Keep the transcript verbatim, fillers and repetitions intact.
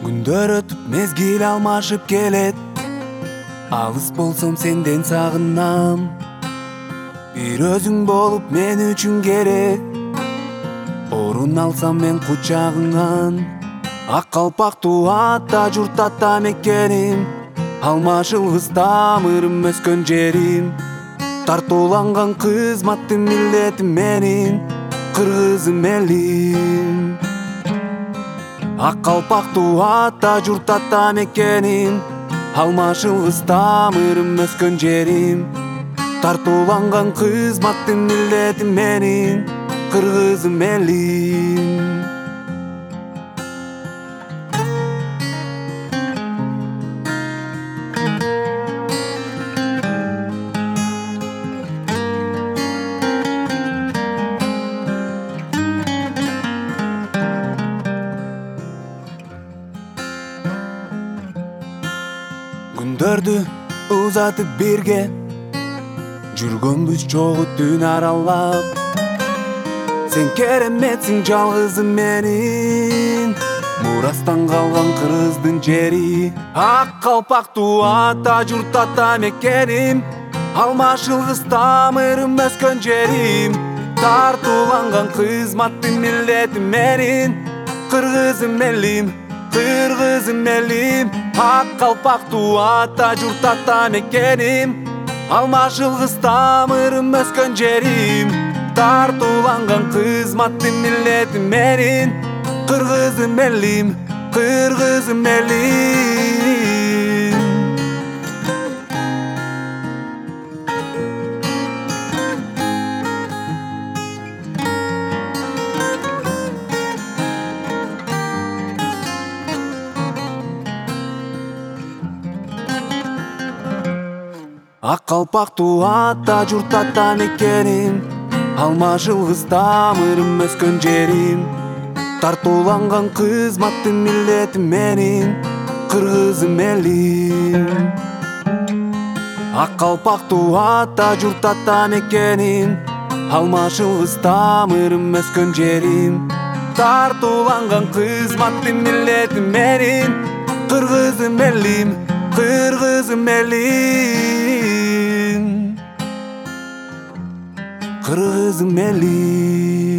Күндөр өтүп мезгил алмашып келет, алыс болсом сенден сагынам. Бир өзүң болуп мен үчүн керек, орун алсам мен кучагыңан. Ак калпактуу ата журт ата мекеним, алмашылгыс тамырым өскөн жерим. Тартууланган кызматтын милдетим менин, кыргызым элим. Ак калпактуу ата журт ата мекеним, алмашылгыс тамырым өскөн жерим. Тартууланган кызматтын милдетим менин, кыргызым элим. Күндөрдү узатып бирге жүргөнбүз чогуу түн аралап. Сен кереметсиң жалгызым менин, мурастан калган кыргыздын жери. Ак калпактуу ата журт ата мекеним, алмашылгыс тамырым өскөн жерим. Тартууланган кызматтын милдетим менин, кыргызым элим, кыргызым элим. Ак калпактуу ата журт ата мекеним, алмашылгыс тамырым өскөн жерим. Тартууланган кызматтын милдетим менин, кыргызым элим, кыргызым элим. Ак калпактуу ата журт ата мекеним, алмашылгыс тамырым өскөн жерим. Тартууланган кызматтын милдетим менин, кыргызым элим. Ак калпактуу ата журт ата мекеним, алмашылгыс тамырым өскөн жерим. Тартууланган кызматтын милдетим менин, кыргызым элим, кыргызым элим, кыргызым элим.